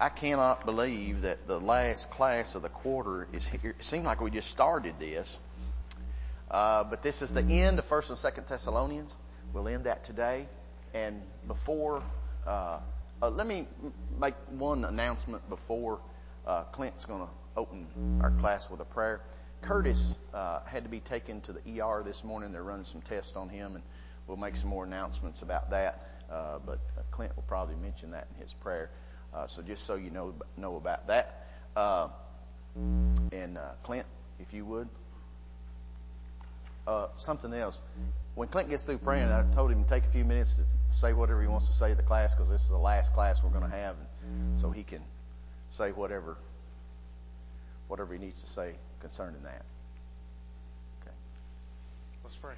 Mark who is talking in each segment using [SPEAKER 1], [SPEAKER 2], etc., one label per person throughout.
[SPEAKER 1] I cannot believe that the last class of the quarter is here. It seemed like we just started this. But this is the end of 1st and 2nd Thessalonians. We'll end that today. And before, let me make one announcement before Clint's going to open our class with a prayer. Curtis had to be taken to the ER this morning. They're running some tests on him, and we'll make some more announcements about that. But Clint will probably mention that in his prayer. So just so you know about that. And Clint, if you would. Something else. When Clint gets through praying, I told him to take a few minutes to say whatever he wants to say to the class, because this is the last class we're going to have, and so he can say whatever he needs to say concerning that. Okay.
[SPEAKER 2] Let's pray.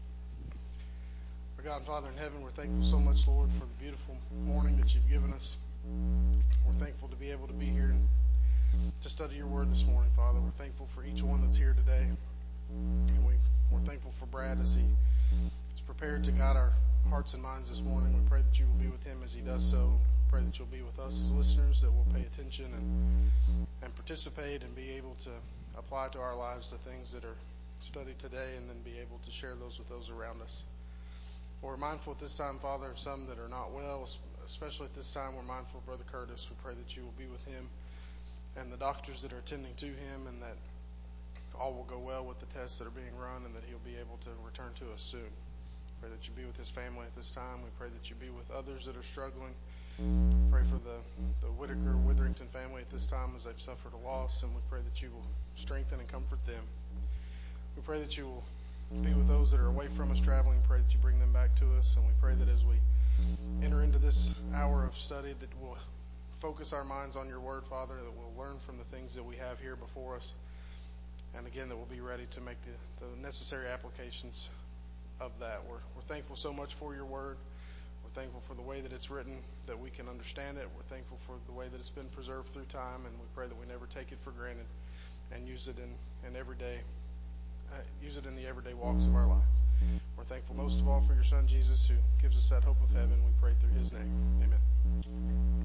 [SPEAKER 2] Our God and Father in heaven, we're thankful so much, Lord, for the beautiful morning that you've given us. We're thankful to be able to be here and to study your word this morning, Father. We're thankful for each one that's here today. And we're thankful for Brad as he is prepared to guide our hearts and minds this morning. We pray that you will be with him as he does so. Pray that you'll be with us as listeners, that we'll pay attention and participate and be able to apply to our lives the things that are studied today, and then be able to share those with those around us. We're mindful at this time, Father, of some that are not well, especially at this time. We're mindful of Brother Curtis. We pray that you will be with him and the doctors that are attending to him, and that all will go well with the tests that are being run, and that he'll be able to return to us soon. Pray that you be with his family at this time. We pray that you be with others that are struggling. Pray for the Witherington family at this time as they've suffered a loss, and we pray that you will strengthen and comfort them. We pray that you will be with those that are away from us traveling. Pray that you bring them back to us, and we pray that as we enter into this hour of study, that we'll focus our minds on your word, Father, that we'll learn from the things that we have here before us, and again, that we'll be ready to make the necessary applications of that. We're thankful so much for your word. We're thankful for the way that it's written, that we can understand it. We're thankful for the way that it's been preserved through time, and we pray that we never take it for granted and use it in everyday, use it in the everyday walks of our life. We're thankful most of all for your Son, Jesus, who gives us that hope of heaven. We pray through his name. Amen.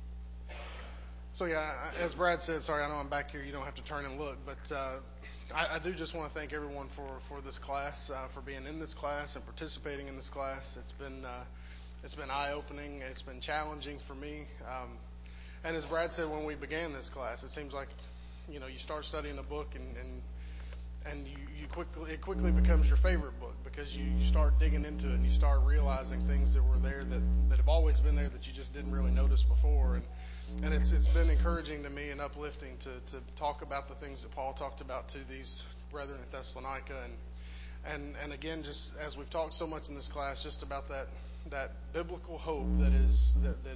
[SPEAKER 2] So as Brad said, sorry, I know I'm back here. You don't have to turn and look, but I do just want to thank everyone for this class, for being in this class and participating in this class. It's been eye-opening. It's been challenging for me. And as Brad said when we began this class, it seems like, you start studying a book and it quickly becomes your favorite book, because you start digging into it and you start realizing things that were there that have always been there that you just didn't really notice before. And it's been encouraging to me and uplifting to talk about the things that Paul talked about to these brethren at Thessalonica, and again, just as we've talked so much in this class, just about that biblical hope that is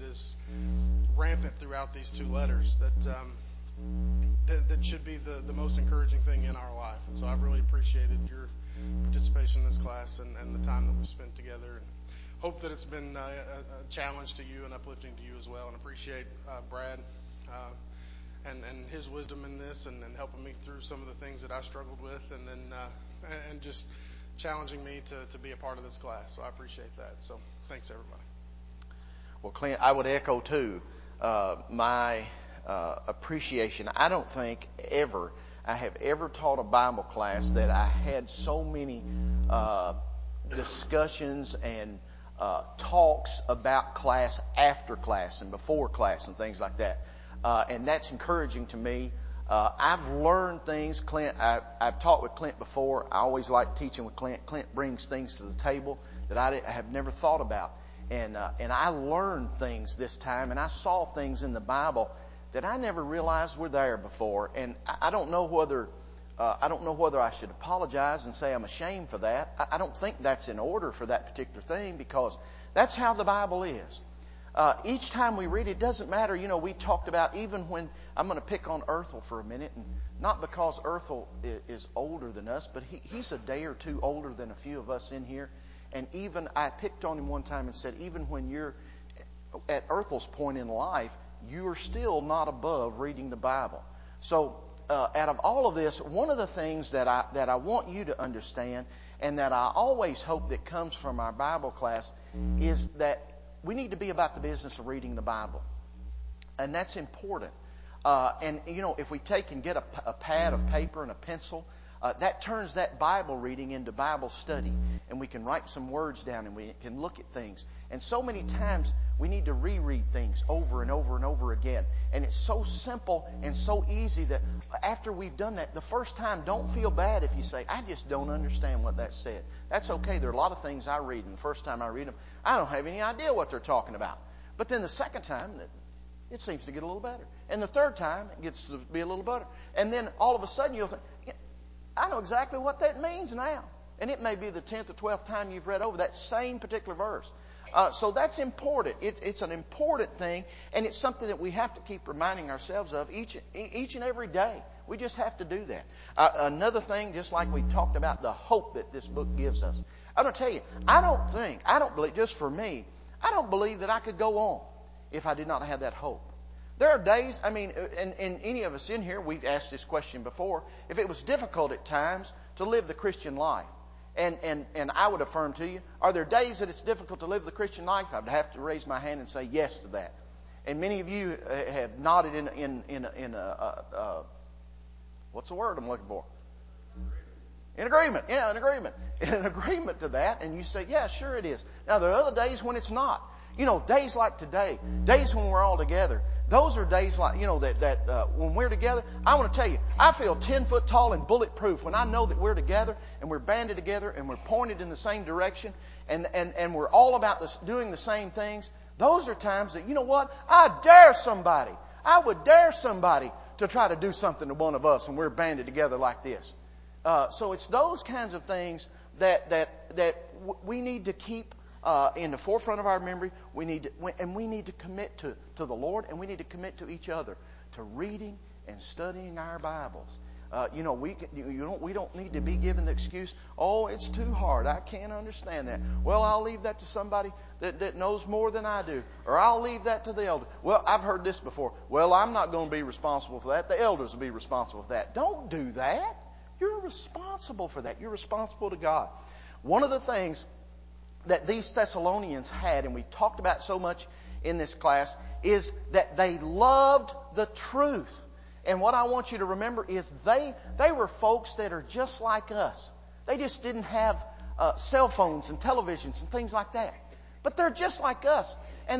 [SPEAKER 2] rampant throughout these two letters, that should be the most encouraging thing in our life. And so I've really appreciated your participation in this class and the time that we spent together, and hope that it's been a challenge to you and uplifting to you as well, and appreciate Brad and his wisdom in this, and helping me through some of the things that I struggled with, and then and just challenging me to be a part of this class. So I appreciate that. So thanks, everybody.
[SPEAKER 1] Well, Clint, I would echo too my appreciation. I don't think I have ever taught a Bible class that I had so many discussions and talks about class after class and before class and things like that. And that's encouraging to me. I've learned things. Clint, I've taught with Clint before. I always like teaching with Clint. Clint brings things to the table that I have never thought about. And I learned things this time, and I saw things in the Bible that I never realized were there before. And I don't know whether I should apologize and say I'm ashamed for that. I don't think that's in order for that particular thing, because that's how the Bible is. Each time we read it, doesn't matter. We talked about, even when, I'm going to pick on Earthel for a minute, and not because Earthel is older than us, but he's a day or two older than a few of us in here. And even I picked on him one time and said, even when you're at Earthel's point in life, you're still not above reading the Bible. So out of all of this, one of the things that I want you to understand, and that I always hope that comes from our Bible class, is that we need to be about the business of reading the Bible. And that's important. And, if we take and get a pad of paper and a pencil, that turns that Bible reading into Bible study. And we can write some words down and we can look at things. And so many times we need to reread things over and over and over again. And it's so simple and so easy that after we've done that, the first time, don't feel bad if you say, I just don't understand what that said. That's okay. There are a lot of things I read, and the first time I read them, I don't have any idea what they're talking about. But then the second time, it seems to get a little better. And the third time, it gets to be a little better. And then all of a sudden you'll think, I know exactly what that means now. And it may be the 10th or 12th time you've read over that same particular verse. So that's important. It's an important thing, and it's something that we have to keep reminding ourselves of each and every day. We just have to do that. Another thing, just like we talked about, the hope that this book gives us. I'm going to tell you, I don't believe, just for me, I don't believe that I could go on if I did not have that hope. There are days, and any of us in here, we've asked this question before, if it was difficult at times to live the Christian life. And I would affirm to you, are there days that it's difficult to live the Christian life? I'd have to raise my hand and say yes to that. And many of you have nodded in what's the word I'm looking for? In agreement. Yeah, in agreement. In agreement to that. And you say, yeah, sure it is. Now, there are other days when it's not. Days like today, days when we're all together, those are days like, when we're together, I want to tell you, I feel 10 foot tall and bulletproof when I know that we're together and we're banded together and we're pointed in the same direction and we're all about doing the same things. Those are times that, I would dare somebody to try to do something to one of us when we're banded together like this. So it's those kinds of things that we need to keep in the forefront of our memory. We need to commit to the Lord, and we need to commit to each other to reading and studying our Bibles. We don't need to be given the excuse, oh, it's too hard, I can't understand that. Well, I'll leave that to somebody that knows more than I do, or I'll leave that to the elder. Well, I've heard this before. Well, I'm not going to be responsible for that. The elders will be responsible for that. Don't do that. You're responsible for that. You're responsible to God. One of the things that these Thessalonians had, and we talked about so much in this class, is that they loved the truth. And what I want you to remember is they were folks that are just like us. They just didn't have cell phones and televisions and things like that. But they're just like us. And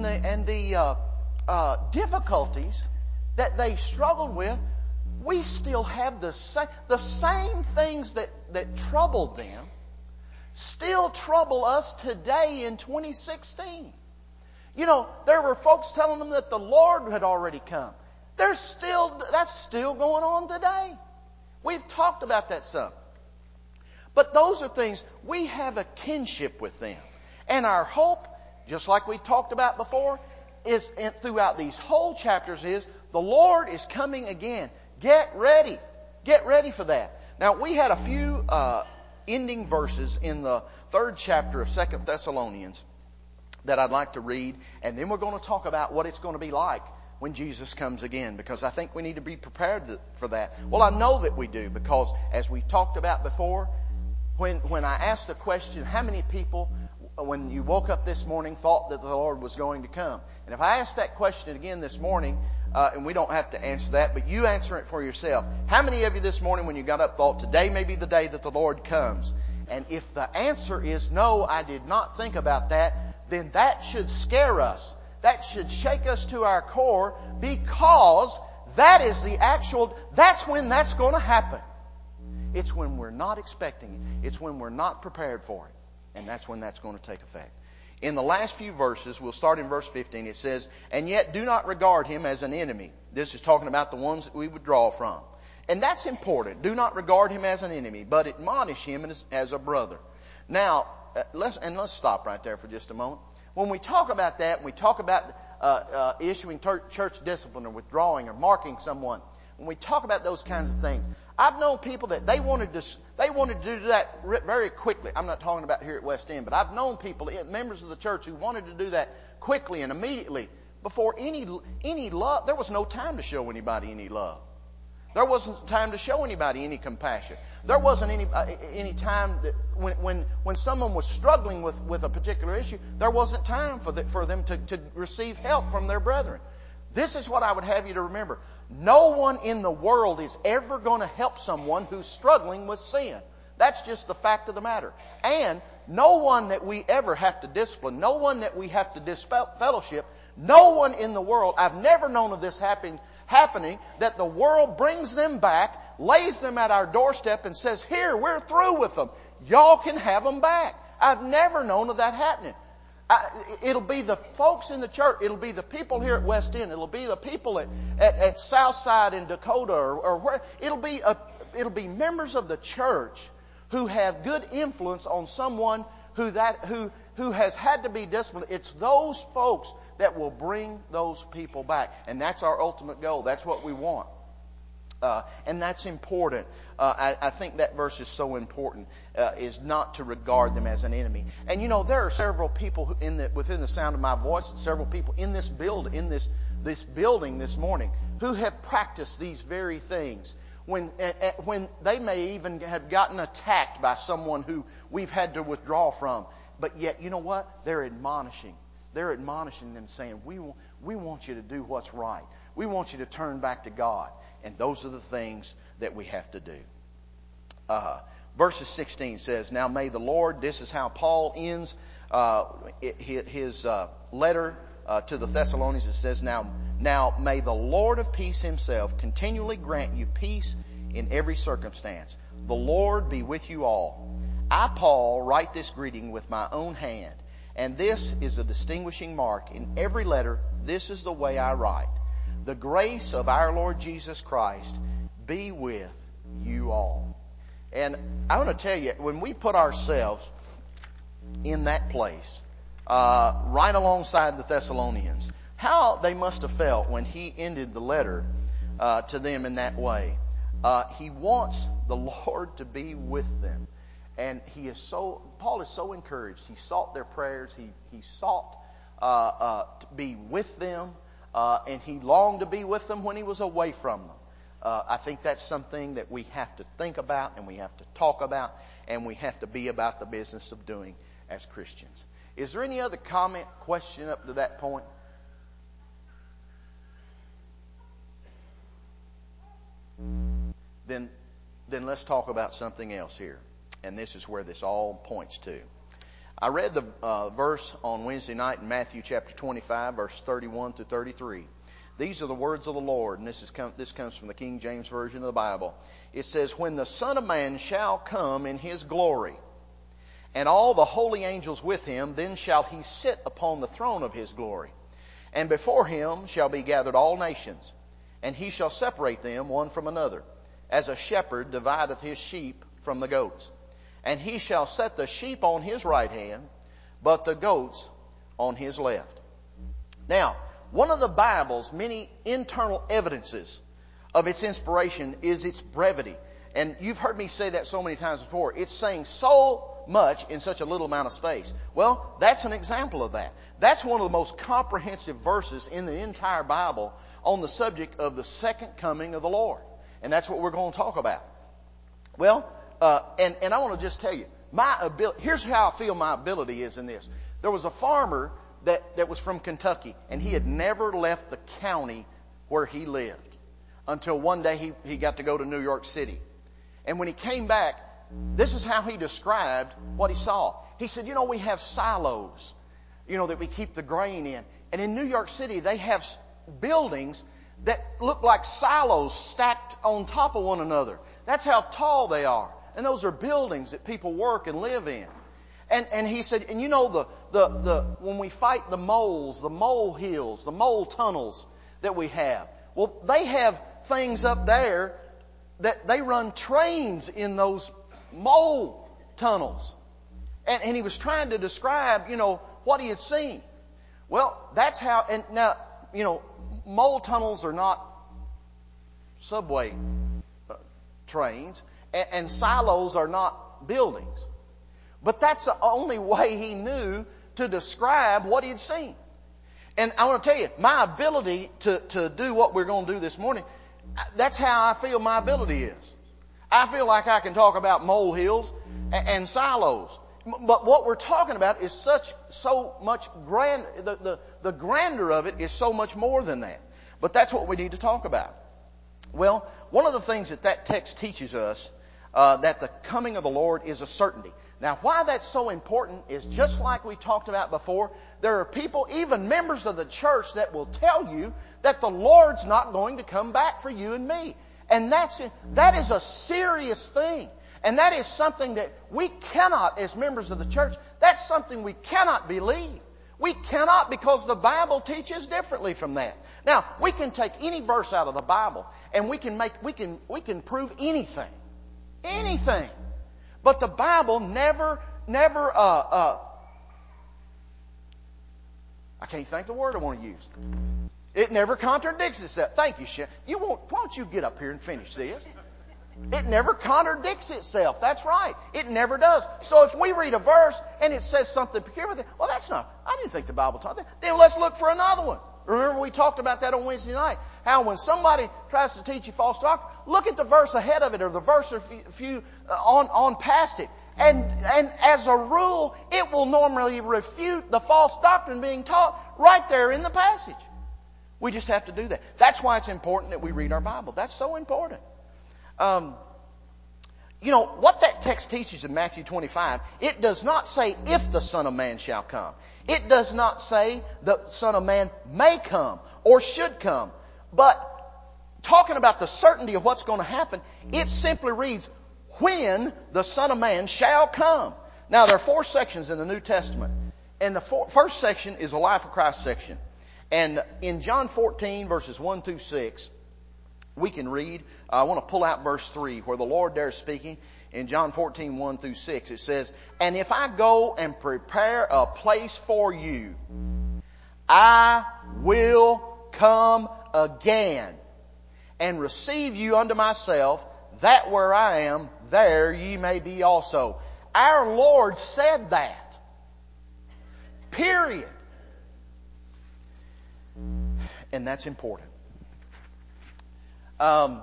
[SPEAKER 1] the difficulties that they struggled with, we still have the same things that troubled them still trouble us today in 2016. There were folks telling them that the Lord had already come. That's still going on today. We've talked about that some. But those are things, we have a kinship with them. And our hope, just like we talked about before, is throughout these whole chapters is the Lord is coming again. Get ready. Get ready for that. Now, we had a few ending verses in the 3rd chapter of 2 Thessalonians that I'd like to read, and then we're going to talk about what it's going to be like when Jesus comes again, because I think we need to be prepared for that. Well, I know that we do, because as we talked about before, when I asked the question, how many people, when you woke up this morning, thought that the Lord was going to come? And if I ask that question again this morning, and we don't have to answer that, but you answer it for yourself. How many of you this morning when you got up thought today may be the day that the Lord comes? And if the answer is no, I did not think about that, then that should scare us. That should shake us to our core, because that's when that's going to happen. It's when we're not expecting it. It's when we're not prepared for it. And that's when that's going to take effect. In the last few verses, we'll start in verse 15. It says, and yet do not regard him as an enemy. This is talking about the ones that we would draw from. And that's important. Do not regard him as an enemy, but admonish him as a brother. Now, let's stop right there for just a moment. When we talk about that, we talk about issuing church discipline or withdrawing or marking someone. When we talk about those kinds of things, I've known people that they wanted to do that very quickly. I'm not talking about here at West End, but I've known people, members of the church, who wanted to do that quickly and immediately before any love. There was no time to show anybody any love. There wasn't time to show anybody any compassion. There wasn't any time that when someone was struggling with a particular issue, there wasn't time for them to receive help from their brethren. This is what I would have you to remember. No one in the world is ever going to help someone who's struggling with sin. That's just the fact of the matter. And no one that we ever have to discipline, no one that we have to disfellowship, no one in the world, I've never known of this happening, that the world brings them back, lays them at our doorstep and says, here, we're through with them. Y'all can have them back. I've never known of that happening. It'll be the folks in the church. It'll be the people here at West End. It'll be the people at Southside in Dakota or where. It'll be members of the church who have good influence on someone who has had to be disciplined. It's those folks that will bring those people back. And that's our ultimate goal. That's what we want. And that's important. I think that verse is so important, is not to regard them as an enemy. And you know, there are several people within the sound of my voice, several people in this building this morning who have practiced these very things. When they may even have gotten attacked by someone who we've had to withdraw from. But yet, you know what? They're admonishing. They're admonishing them saying, we want you to do what's right. We want you to turn back to God. And those are the things that we have to do. Verses 16 says, now may the Lord, this is how Paul ends his letter to the Thessalonians. It says, now may the Lord of peace himself continually grant you peace in every circumstance. The Lord be with you all. I, Paul, write this greeting with my own hand, and this is a distinguishing mark in every letter. This is the way I write. The grace of our Lord Jesus Christ be with you all. And I want to tell you, when we put ourselves in that place, right alongside the Thessalonians, how they must have felt when he ended the letter to them in that way. He wants the Lord to be with them. And Paul is so encouraged. He sought their prayers. He sought to be with them. And he longed to be with them when he was away from them. I think that's something that we have to think about and we have to talk about and we have to be about the business of doing as Christians. Is there any other comment, question up to that point? Then let's talk about something else here. And this is where this all points to. I read the verse on Wednesday night in Matthew chapter 25, verse 31 to 33. These are the words of the Lord, and this comes from the King James Version of the Bible. It says, when the Son of Man shall come in his glory, and all the holy angels with him, then shall he sit upon the throne of his glory. And before him shall be gathered all nations, and he shall separate them one from another, as a shepherd divideth his sheep from the goats. And he shall set the sheep on his right hand, but the goats on his left. Now, one of the Bible's many internal evidences of its inspiration is its brevity. And you've heard me say that so many times before. It's saying so much in such a little amount of space. Well, that's an example of that. That's one of the most comprehensive verses in the entire Bible on the subject of the second coming of the Lord. And that's what we're going to talk about. Well, and I want to just tell you, here's how I feel my ability is in this. There was a farmer that was from Kentucky, and he had never left the county where he lived until one day he got to go to New York City. And when he came back, this is how he described what he saw. He said, we have silos, that we keep the grain in. And in New York City, they have buildings that look like silos stacked on top of one another. That's how tall they are. And those are buildings that people work and live in. And he said, and when we fight the moles, the mole hills, the mole tunnels that we have, well, they have things up there that they run trains in those mole tunnels. And he was trying to describe, what he had seen. Well, that's how, and now, mole tunnels are not subway trains, and silos are not buildings. But that's the only way he knew to describe what he'd seen. And I want to tell you, my ability to do what we're going to do this morning, that's how I feel my ability is. I feel like I can talk about molehills and silos. But what we're talking about is so much grand. The grandeur of it is so much more than that. But that's what we need to talk about. Well, one of the things that text teaches us, that the coming of the Lord is a certainty. Now, why that's so important is just like we talked about before, there are people, even members of the church, that will tell you that the Lord's not going to come back for you and me. And that is a serious thing. And that is something that we cannot, as members of the church, that's something we cannot believe. We cannot, because the Bible teaches differently from that. Now, we can take any verse out of the Bible and we can prove anything. Anything. But the Bible never, I can't think the word I want to use. It never contradicts itself. Thank you, Chef. Why don't you get up here and finish this? It never contradicts itself. That's right. It never does. So if we read a verse and it says something peculiar with it, well, I didn't think the Bible taught that. Then let's look for another one. Remember we talked about that on Wednesday night. How when somebody tries to teach you false doctrine, look at the verse ahead of it or the verse a few on past it. And as a rule, it will normally refute the false doctrine being taught right there in the passage. We just have to do that. That's why it's important that we read our Bible. That's so important. What that text teaches in Matthew 25, it does not say if the Son of Man shall come. It does not say the Son of Man may come or should come. But talking about the certainty of what's going to happen, it simply reads, when the Son of Man shall come. Now, there are 4 sections in the New Testament. And the first section is a Life of Christ section. And in John 14, verses 1 through 6, we can read, I want to pull out verse 3 where the Lord there is speaking. In John 14, 1 through 6, it says, and if I go and prepare a place for you, I will come again and receive you unto myself, that where I am, there ye may be also. Our Lord said that. Period. And that's important. Our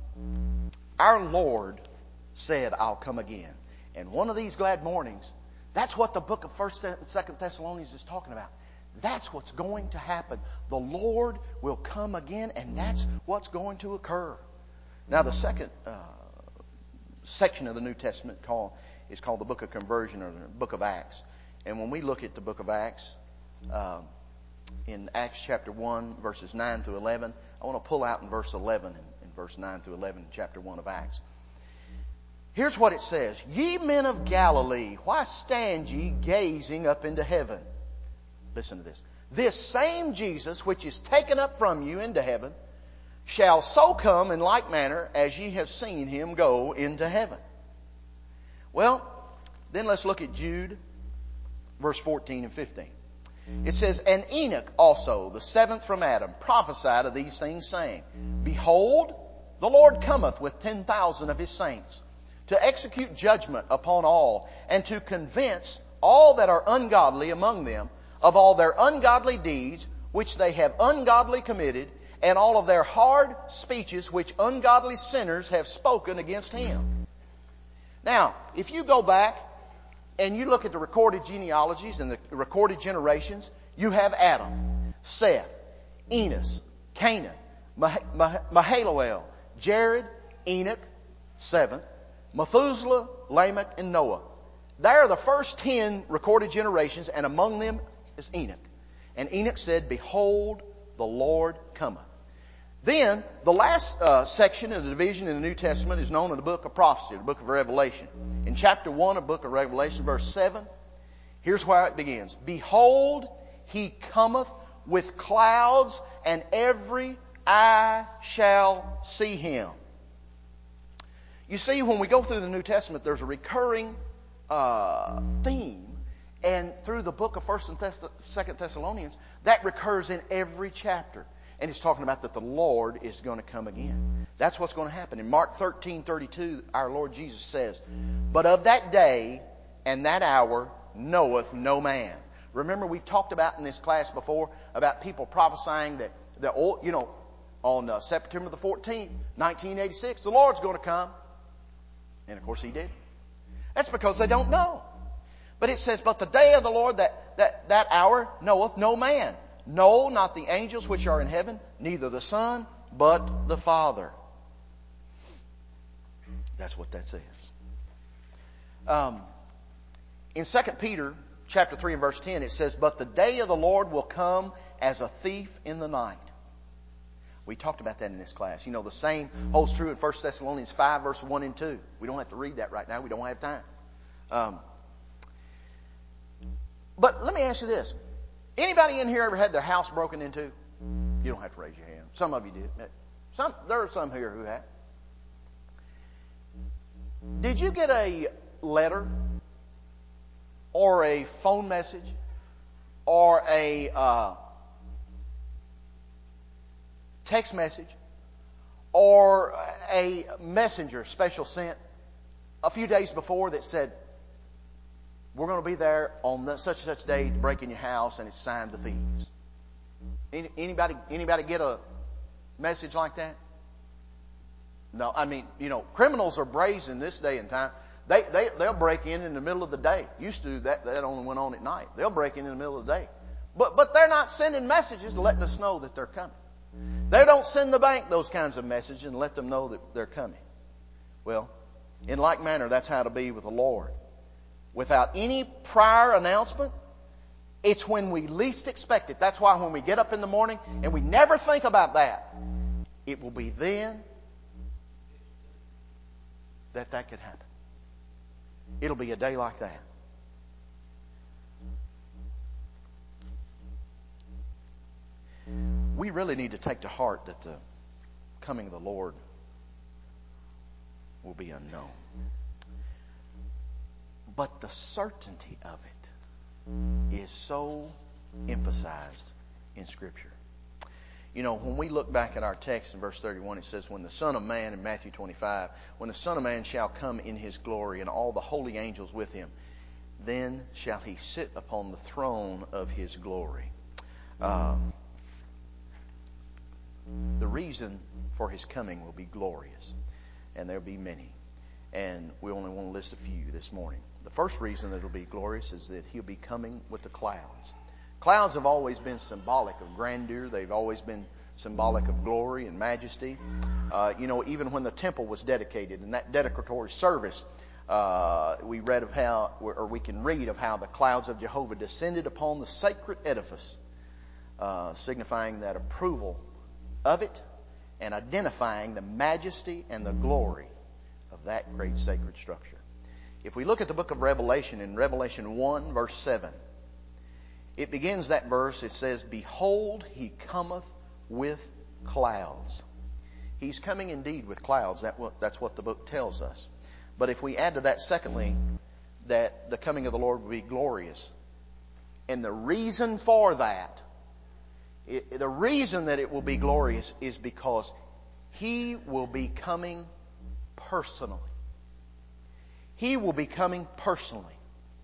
[SPEAKER 1] Lord said, I'll come again. And one of these glad mornings, that's what the book of 1st and 2nd Thessalonians is talking about. That's what's going to happen. The Lord will come again, and that's what's going to occur. Now, the second section of the New Testament is called the book of conversion, or the book of Acts. And when we look at the book of Acts, in Acts chapter 1, verses 9 through 11, I want to pull out in verse 11, in verse 9 through 11, chapter 1 of Acts. Here's what it says. Ye men of Galilee, why stand ye gazing up into heaven? Listen to this. This same Jesus, which is taken up from you into heaven, shall so come in like manner as ye have seen him go into heaven. Well, then let's look at Jude, verse 14 and 15. It says, and Enoch also, the 7th from Adam, prophesied of these things, saying, behold, the Lord cometh with 10,000 of his saints, to execute judgment upon all, and to convince all that are ungodly among them of all their ungodly deeds which they have ungodly committed, and all of their hard speeches which ungodly sinners have spoken against him. Now, if you go back and you look at the recorded genealogies and the recorded generations, you have Adam, Seth, Enos, Canaan, Mahalalel, Jared, Enoch, 7th, Methuselah, Lamech, and Noah. They are the first 10 recorded generations, and among them is Enoch. And Enoch said, behold, the Lord cometh. Then, the last section of the division in the New Testament is known as the book of prophecy, the book of Revelation. In chapter 1 of the book of Revelation, verse 7, here's where it begins. Behold, he cometh with clouds, and every eye shall see him. You see, when we go through the New Testament, there's a recurring theme, and through the book of 1st and 2nd Thessalonians, that recurs in every chapter. And it's talking about that the Lord is going to come again. That's what's going to happen. In Mark 13:32, our Lord Jesus says, but of that day and that hour knoweth no man. Remember, we've talked about in this class before about people prophesying that on September the 14th, 1986, the Lord's going to come. And of course he did. That's because they don't know. But it says, but the day of the Lord, that hour knoweth no man, No, not the angels which are in heaven, neither the Son, but the Father. That's what that says. In 2 Peter chapter 3 and verse 10, it says, but the day of the Lord will come as a thief in the night. We talked about that in this class. You know, the same holds true in 1 Thessalonians 5 verse 1 and 2. We don't have to read that right now. We don't have time. But let me ask you this. Anybody in here ever had their house broken into? You don't have to raise your hand. Some of you did. There are some here who have. Did you get a letter or a phone message or a text message or a messenger special sent a few days before that said, we're going to be there on such and such day to break in your house, and it's signed the thieves? Anybody get a message like that? No, I mean, you know, criminals are brazen this day and time. They'll break in the middle of the day. Used to that only went on at night. They'll break in the middle of the day. But they're not sending messages letting us know that they're coming. They don't send the bank those kinds of messages and let them know that they're coming. Well, in like manner, that's how to be with the Lord. Without any prior announcement, it's when we least expect it. That's why when we get up in the morning and we never think about that, it will be then that could happen. It'll be a day like that. We really need to take to heart that the coming of the Lord will be unknown. But the certainty of it is so emphasized in Scripture. You know, when we look back at our text in verse 31, it says, when the Son of Man, in Matthew 25, when the Son of Man shall come in His glory and all the holy angels with Him, then shall He sit upon the throne of His glory. The reason for His coming will be glorious, and there'll be many. And we only want to list a few this morning. The first reason that it'll be glorious is that He'll be coming with the clouds. Clouds have always been symbolic of grandeur. They've always been symbolic of glory and majesty. You know, even when the temple was dedicated, in that dedicatory service, we read of how, or we can read of how the clouds of Jehovah descended upon the sacred edifice, signifying that approval of it and identifying the majesty and the glory of that great sacred structure. If we look at the book of Revelation, in Revelation 1 verse 7, it begins that verse, it says, behold, He cometh with clouds. He's coming indeed with clouds. That's what the book tells us. But if we add to that, secondly, that the coming of the Lord will be glorious. And the reason for that, the reason that it will be glorious is because He will be coming personally. He will be coming personally.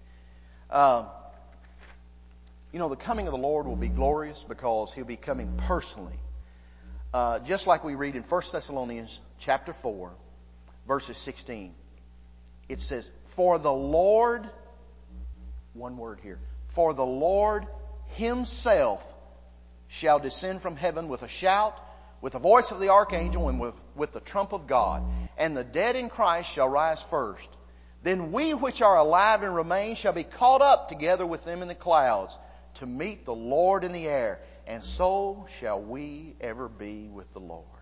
[SPEAKER 1] You know, the coming of the Lord will be glorious because He'll be coming personally. Just like we read in 1 Thessalonians chapter 4, verses 16. It says, for the Lord, one word here, for the Lord Himself shall descend from heaven with a shout, with the voice of the archangel, and with the trump of God. And the dead in Christ shall rise first. Then we which are alive and remain shall be caught up together with them in the clouds to meet the Lord in the air. And so shall we ever be with the Lord.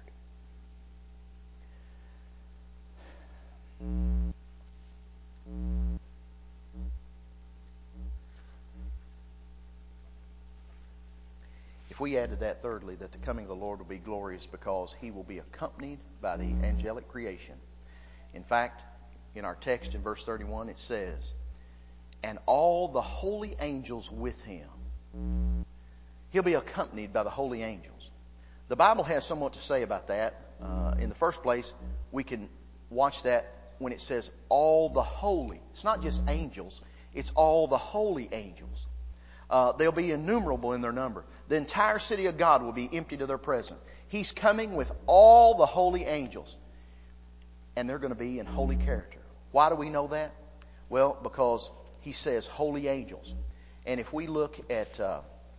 [SPEAKER 1] If we add to that, thirdly, that the coming of the Lord will be glorious because He will be accompanied by the angelic creation. In fact, in our text in verse 31, it says, and all the holy angels with Him. He'll be accompanied by the holy angels. The Bible has somewhat to say about that. In the first place, we can watch that when it says all the holy. It's not just angels. It's all the holy angels. They'll be innumerable in their number. The entire city of God will be empty to their presence. He's coming with all the holy angels. And they're going to be in holy character. Why do we know that? Well, because He says holy angels. And if we look at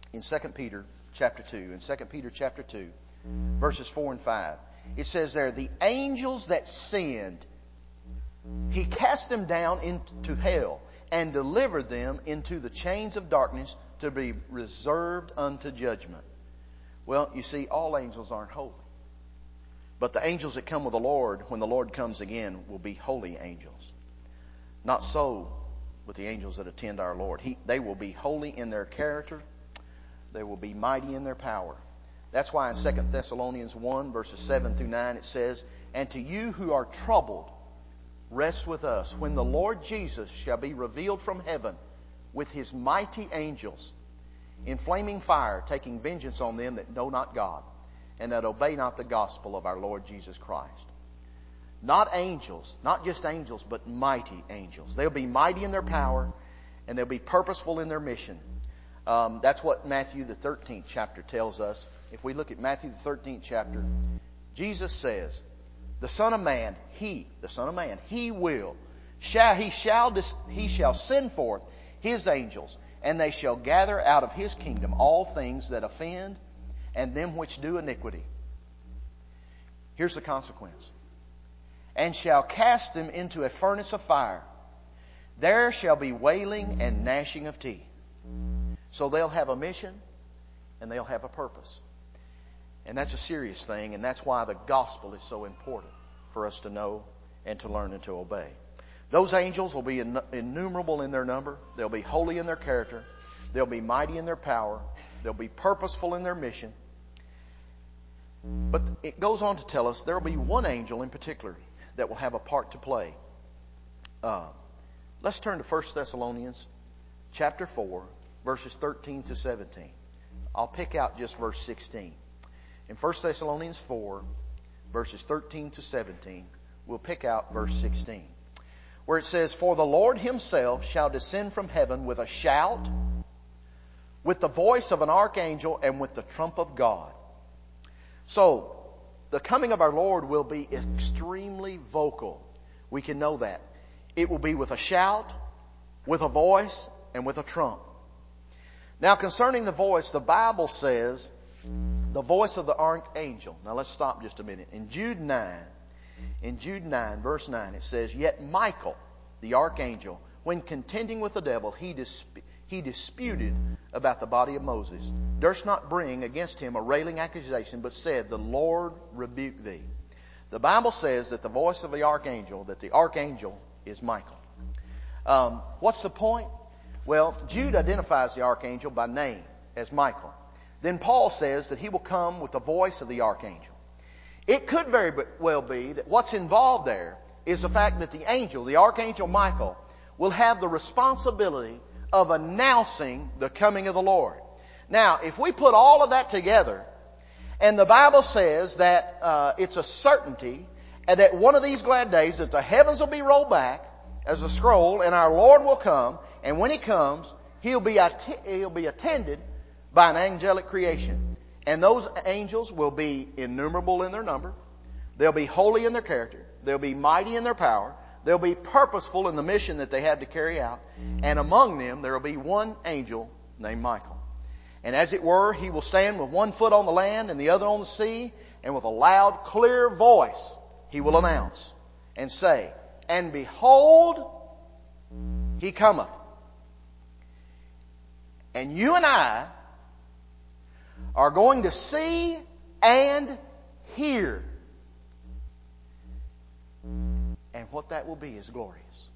[SPEAKER 1] in 2 Peter chapter 2. In 2 Peter chapter 2, verses 4 and 5. It says there, the angels that sinned, He cast them down into hell and delivered them into the chains of darkness to be reserved unto judgment. Well, you see, all angels aren't holy. But the angels that come with the Lord, when the Lord comes again, will be holy angels. Not so with the angels that attend our Lord. They will be holy in their character. They will be mighty in their power. That's why in 2 Thessalonians 1, verses 7 through 9, it says, and to you who are troubled, rest with us when the Lord Jesus shall be revealed from heaven with His mighty angels in flaming fire, taking vengeance on them that know not God and that obey not the gospel of our Lord Jesus Christ. Not angels, not just angels, but mighty angels. They'll be mighty in their power and they'll be purposeful in their mission. That's what Matthew the 13th chapter tells us. If we look at Matthew the 13th chapter, Jesus says, the Son of Man, He shall send forth His angels, and they shall gather out of His kingdom all things that offend and them which do iniquity. Here's the consequence. And shall cast them into a furnace of fire. There shall be wailing and gnashing of teeth. So they'll have a mission and they'll have a purpose. And that's a serious thing, and that's why the gospel is so important for us to know and to learn and to obey. Those angels will be innumerable in their number. They'll be holy in their character. They'll be mighty in their power. They'll be purposeful in their mission. But it goes on to tell us there will be one angel in particular that will have a part to play. Let's turn to 1 Thessalonians chapter 4, verses 13 to 17. I'll pick out just verse 16. In 1 Thessalonians 4, verses 13 to 17, we'll pick out verse 16, where it says, for the Lord Himself shall descend from heaven with a shout, with the voice of an archangel, and with the trump of God. So, the coming of our Lord will be extremely vocal. We can know that. It will be with a shout, with a voice, and with a trump. Now, concerning the voice, the Bible says the voice of the archangel. Now, let's stop just a minute. In Jude 9, verse 9, it says, yet Michael, the archangel, when contending with the devil, he disputed about the body of Moses, durst not bring against him a railing accusation, but said, the Lord rebuke thee. The Bible says that the voice of the archangel is Michael. What's the point? Well, Jude identifies the archangel by name as Michael. Then Paul says that he will come with the voice of the archangel. It could very well be that what's involved there is the fact that the archangel Michael, will have the responsibility of announcing the coming of the Lord. Now, if we put all of that together, and the Bible says that it's a certainty, and that one of these glad days that the heavens will be rolled back as a scroll, and our Lord will come, and when He comes, He'll be attended by an angelic creation. And those angels will be innumerable in their number. They'll be holy in their character. They'll be mighty in their power. They'll be purposeful in the mission that they have to carry out. And among them, there will be one angel named Michael. And as it were, he will stand with one foot on the land and the other on the sea, and with a loud, clear voice, he will announce and say, and behold, He cometh. And you and I are going to see and hear. And what that will be is glorious.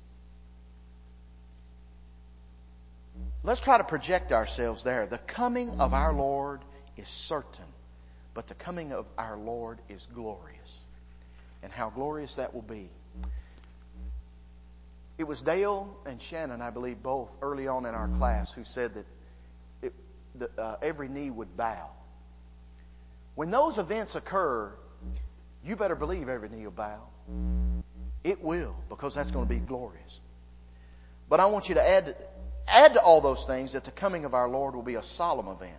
[SPEAKER 1] Let's try to project ourselves there. The coming of our Lord is certain, but the coming of our Lord is glorious. And how glorious that will be. It was Dale and Shannon, I believe both, early on in our class, who said that every knee would bow. When those events occur, you better believe every knee will bow. It will, because that's going to be glorious. But I want you to add to all those things that the coming of our Lord will be a solemn event.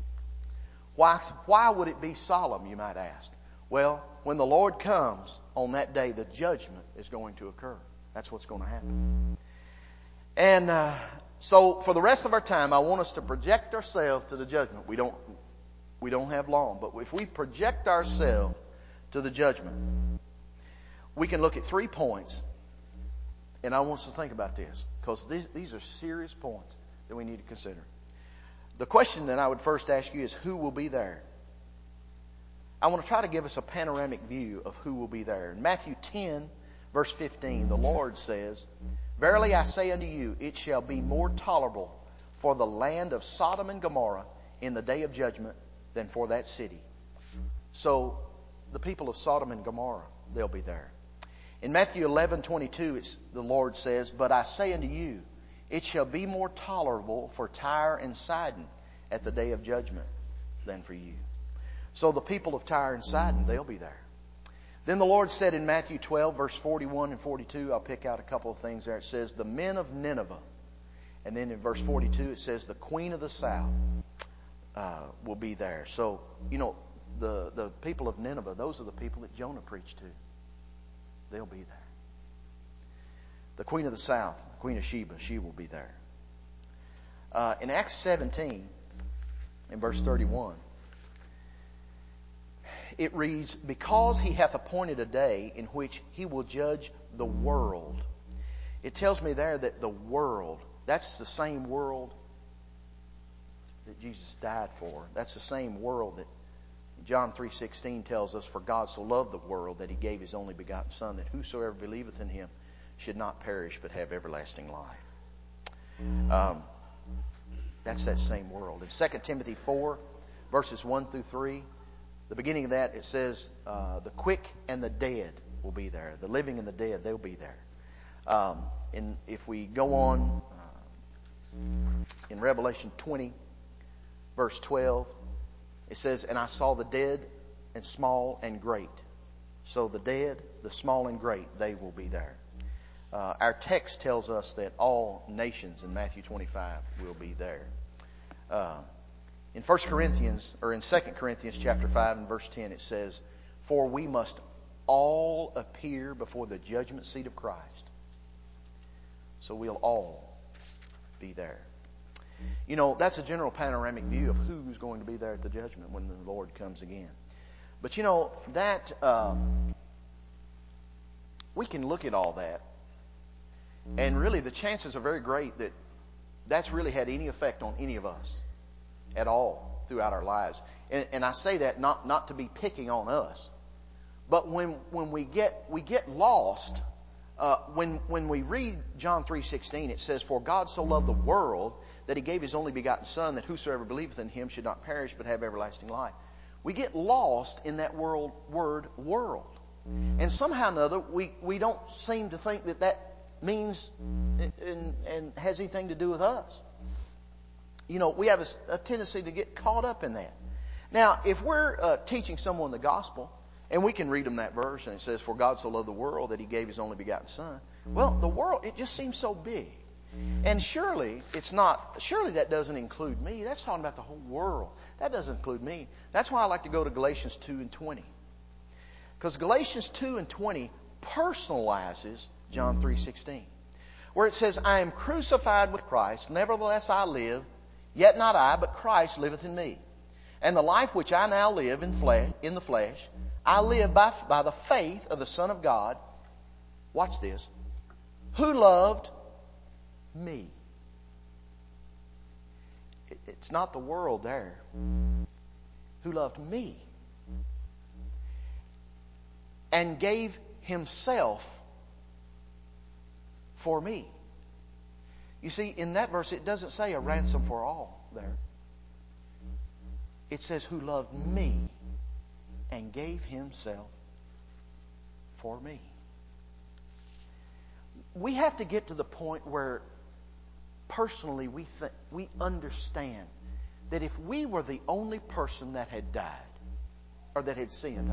[SPEAKER 1] Why would it be solemn, you might ask? Well, when the Lord comes on that day, the judgment is going to occur. That's what's going to happen. And So for the rest of our time, I want us to project ourselves to the judgment. We don't have long, but if we project ourselves to the judgment, we can look at 3 points. And I want us to think about this, because these are serious points that we need to consider. The question that I would first ask you is, who will be there? I want to try to give us a panoramic view of who will be there. In Matthew 10, verse 15, the Lord says, "Verily I say unto you, it shall be more tolerable for the land of Sodom and Gomorrah in the day of judgment than for that city." So the people of Sodom and Gomorrah, they'll be there. In Matthew 11:22, the Lord says, "But I say unto you, it shall be more tolerable for Tyre and Sidon at the day of judgment than for you." So the people of Tyre and Sidon, they'll be there. Then the Lord said in Matthew 12, verse 41 and 42, I'll pick out a couple of things there. It says, "The men of Nineveh." And then in verse 42, it says, "The queen of the south will be there." So, the people of Nineveh, those are the people that Jonah preached to. They'll be there. The queen of the south, the queen of Sheba, she will be there. In Acts 17, in verse 31, it reads, "Because he hath appointed a day in which he will judge the world." It tells me there that the world, that's the same world that Jesus died for. That's the same world that John 3:16 tells us, "For God so loved the world that he gave his only begotten Son, that whosoever believeth in him should not perish but have everlasting life." That's that same world. In 2 Timothy 4, verses 1 through 3, the beginning of that, it says, "The quick and the dead will be there." The living and the dead, they'll be there. And if we go on, in Revelation 20, verse 12, it says, "And I saw the dead and small and great." So the dead, the small and great, they will be there. Our text tells us that all nations in Matthew 25 will be there. In 2 Corinthians chapter 5 and verse 10, it says, "For we must all appear before the judgment seat of Christ." So we'll all be there. That's a general panoramic view of who's going to be there at the judgment when the Lord comes again. But we can look at all that, and really the chances are very great that that's really had any effect on any of us at all throughout our lives. And I say that not to be picking on us, but when we get lost, when we read John 3:16, it says, "For God so loved the world that he gave his only begotten Son, that whosoever believeth in him should not perish but have everlasting life." We get lost in that word world. And somehow or another, we don't seem to think that means and has anything to do with us. We have a tendency to get caught up in that. Now, if we're teaching someone the gospel, and we can read them that verse, and it says, "For God so loved the world that he gave his only begotten Son." Well, the world, it just seems so big. And surely that doesn't include me. That's talking about the whole world. That doesn't include me. That's why I like to go to Galatians 2 and 20. Because Galatians 2 and 20 personalizes John 3:16. Where it says, "I am crucified with Christ, nevertheless I live, yet not I, but Christ liveth in me. And the life which I now live in the flesh, I live by the faith of the Son of God," watch this, "who loved me." It's not the world there. Who loved me and gave himself for me. You see, in that verse, it doesn't say a ransom for all there. It says, "Who loved me and gave himself for me." We have to get to the point where personally we understand that if we were the only person that had died, or that had sinned,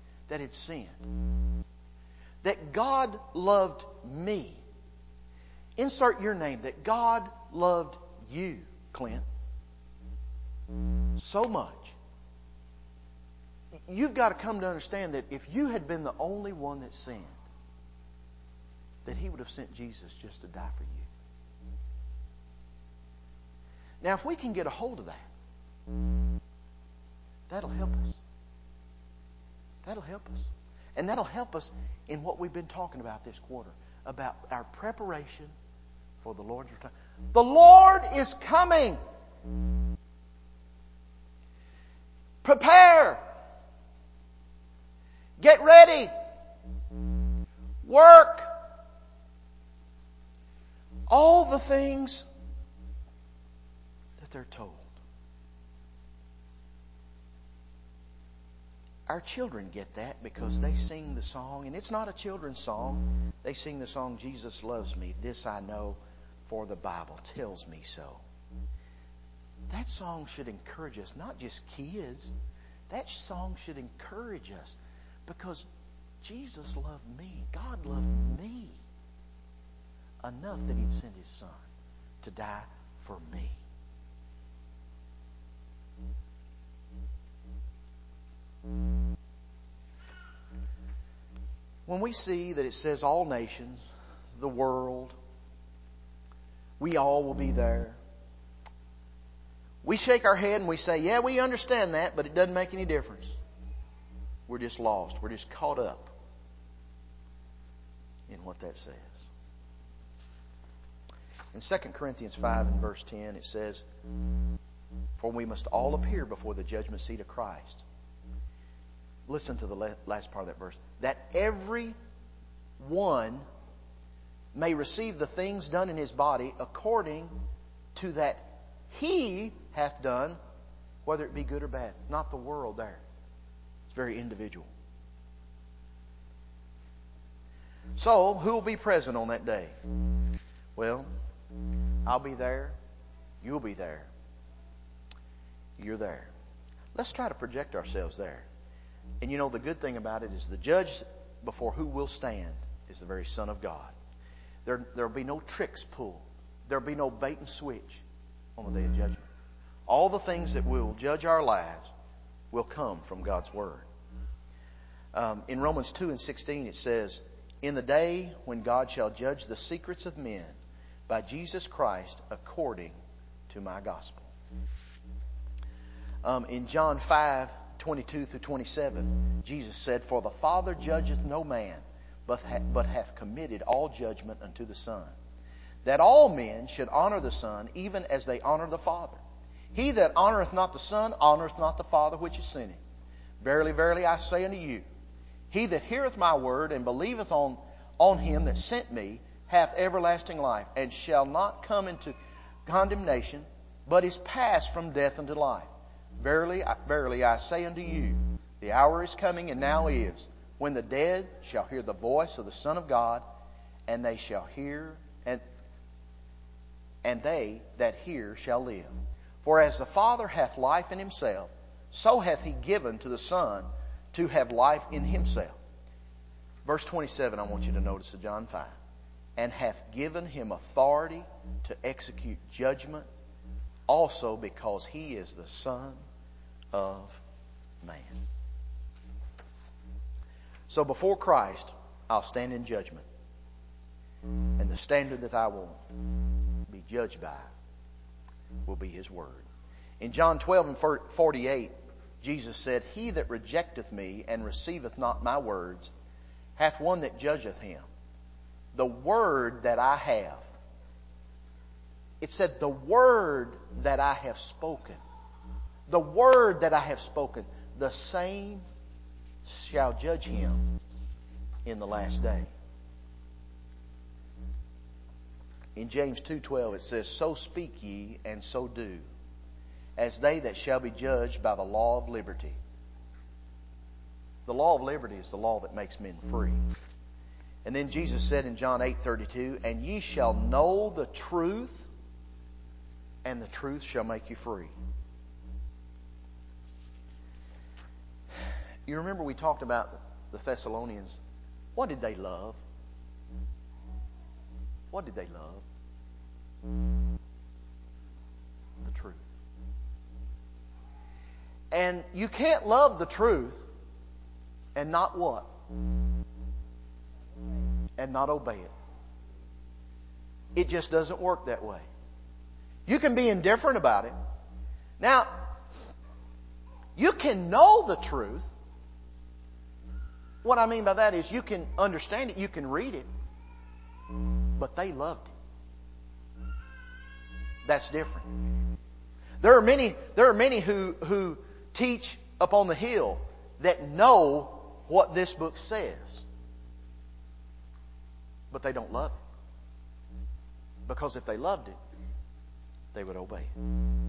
[SPEAKER 1] that God loved me. Insert your name, that God loved you, Clint, so much. You've got to come to understand that if you had been the only one that sinned, that he would have sent Jesus just to die for you. Now, if we can get a hold of that, that'll help us. That'll help us. And that'll help us in what we've been talking about this quarter, about our preparation for the Lord's return. The Lord is coming. Prepare. Get ready. Work. All the things that they're told. Our children get that because they sing the song, and it's not a children's song. They sing the song, Jesus loves me, this I know, for the Bible tells me so. That song should encourage us, not just kids. That song should encourage us because Jesus loved me. God loved me enough that He'd send His Son to die for me. When we see that it says all nations, the world, we all will be there, we shake our head and we say, yeah, we understand that, but it doesn't make any difference. We're just lost. We're just caught up in what that says. In 2 Corinthians 5 and verse 10, it says, for we must all appear before the judgment seat of Christ. Listen to the last part of that verse. That every one may receive the things done in his body according to that he hath done, whether it be good or bad. Not the world there. It's very individual. So, who will be present on that day? Well, I'll be there. You'll be there. You're there. Let's try to project ourselves there. And you know, the good thing about it is the judge before who will stand is the very Son of God. There'll be no tricks pulled. There'll be no bait and switch on the day of judgment. All the things that will judge our lives will come from God's Word. In Romans 2 and 16 it says, in the day when God shall judge the secrets of men by Jesus Christ according to my gospel. In John 5:22 through 27, Jesus said, for the Father judgeth no man, but hath committed all judgment unto the Son, that all men should honor the Son, even as they honor the Father. He that honoreth not the Son, honoreth not the Father which has sent him. Verily, verily, I say unto you, he that heareth my word and believeth on him that sent me hath everlasting life, and shall not come into condemnation, but is passed from death unto life. Verily, verily, I say unto you, the hour is coming, and now is, when the dead shall hear the voice of the Son of God, and they shall hear, and they that hear shall live. For as the Father hath life in himself, so hath he given to the Son to have life in himself. Verse 27, I want you to notice of John 5. And hath given him authority to execute judgment, also because he is the Son of Man. So before Christ, I'll stand in judgment. And the standard that I will be judged by will be His Word. In John 12 and 48, Jesus said, he that rejecteth me and receiveth not my words hath one that judgeth him. The word that I have. It said, the word that I have spoken. The word that I have spoken. The same shall judge him in the last day. In James 2:12 it says, so speak ye and so do, as they that shall be judged by the law of liberty. The law of liberty is the law that makes men free. And then Jesus said in John 8:32, and ye shall know the truth, and the truth shall make you free. You remember we talked about the Thessalonians. What did they love? What did they love? The truth. And you can't love the truth and not what? And not obey it. It just doesn't work that way. You can be indifferent about it. Now, you can know the truth. What I mean by that is you can understand it, you can read it, but they loved it. That's different. There are many who teach up on the hill that know what this book says, but they don't love it. Because if they loved it, they would obey it.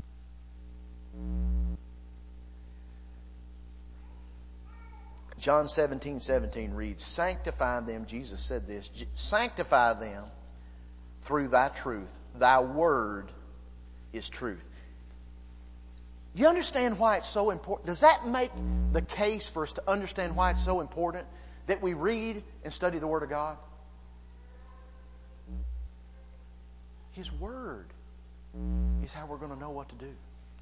[SPEAKER 1] John 17:17 reads, sanctify them, Jesus said this, sanctify them through thy truth. Thy word is truth. Do you understand why it's so important? Does that make the case for us to understand why it's so important that we read and study the Word of God? His Word is how we're going to know what to do.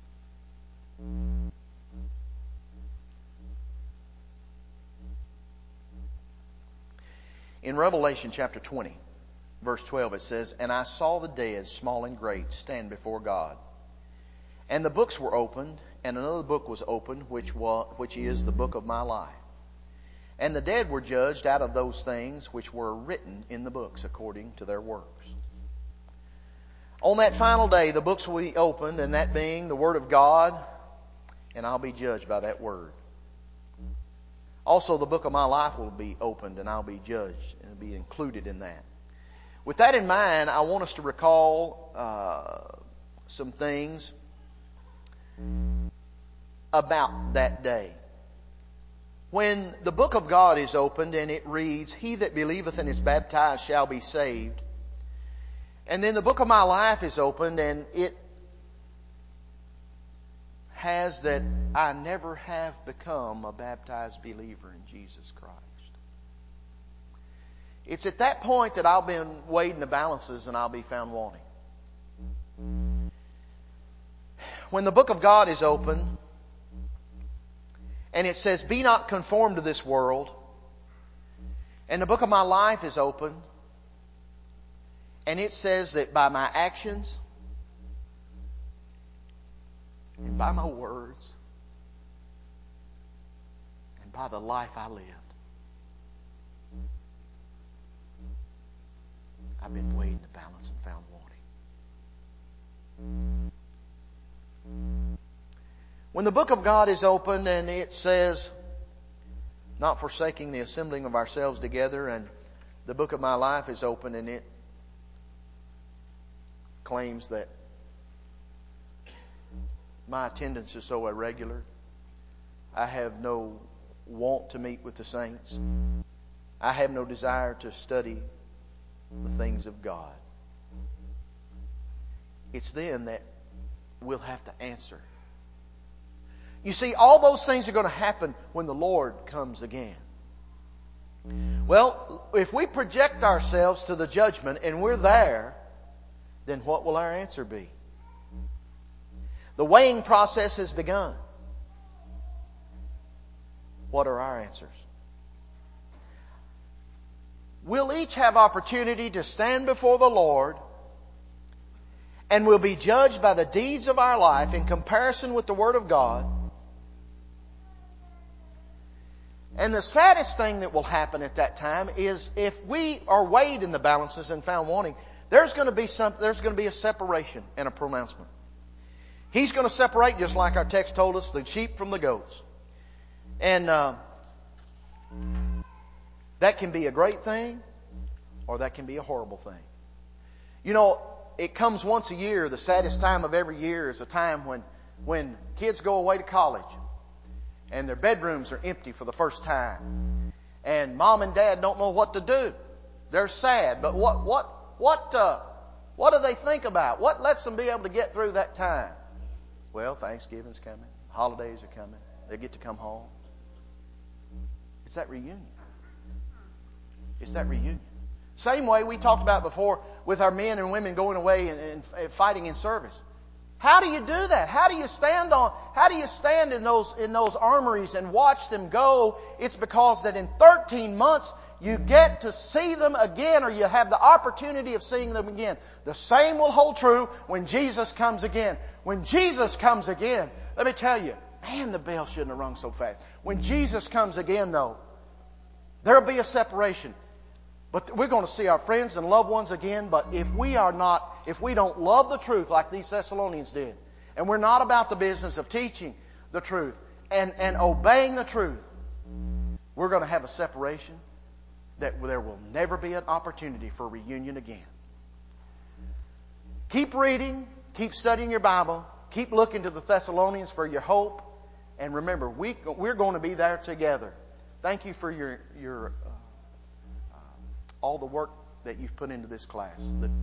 [SPEAKER 1] In Revelation chapter 20, verse 12, it says, and I saw the dead, small and great, stand before God. And the books were opened, and another book was opened, which is the book of my life. And the dead were judged out of those things which were written in the books according to their works. On that final day, the books will be opened, and that being the Word of God, and I'll be judged by that Word. Also, the book of my life will be opened, and I'll be judged and be included in that. With that in mind, I want us to recall some things about that day. When the book of God is opened and it reads, he that believeth and is baptized shall be saved. And then the book of my life is opened and it has that I never have become a baptized believer in Jesus Christ. It's at that point that I'll be weighed in the balances and I'll be found wanting. When the book of God is open and it says, be not conformed to this world, and the book of my life is open and it says that by my actions and by my words and by the life I lived, I've been weighed in the balance and found wanting. When the book of God is opened and it says, not forsaking the assembling of ourselves together, and the book of my life is open and it claims that my attendance is so irregular, I have no want to meet with the saints, I have no desire to study the things of God. It's then that we'll have to answer. You see, all those things are going to happen when the Lord comes again. Well, if we project ourselves to the judgment and we're there, then what will our answer be? The weighing process has begun. What are our answers? We'll each have opportunity to stand before the Lord, and we'll be judged by the deeds of our life in comparison with the Word of God. And the saddest thing that will happen at that time is if we are weighed in the balances and found wanting, there's going to be a separation and a pronouncement. He's going to separate, just like our text told us, the sheep from the goats. And that can be a great thing, or that can be a horrible thing. You know, it comes once a year. The saddest time of every year is a time when kids go away to college and their bedrooms are empty for the first time, and mom and dad don't know what to do. They're sad, but what do they think about? What lets them be able to get through that time? Well, Thanksgiving's coming, holidays are coming, they get to come home. It's that reunion. It's that reunion. Same way we talked about before with our men and women going away and fighting in service. How do you do that? How do you stand in those armories and watch them go? It's because that in 13 months you get to see them again, or you have the opportunity of seeing them again. The same will hold true when Jesus comes again. When Jesus comes again, let me tell you, man, the bell shouldn't have rung so fast. When Jesus comes again, though, there'll be a separation. But we're going to see our friends and loved ones again. But if we don't love the truth like these Thessalonians did, and we're not about the business of teaching the truth and obeying the truth, we're going to have a separation that there will never be an opportunity for reunion again. Keep reading, keep studying your Bible, keep looking to the Thessalonians for your hope, and remember, we're going to be there together. Thank you for your all the work that you've put into this class.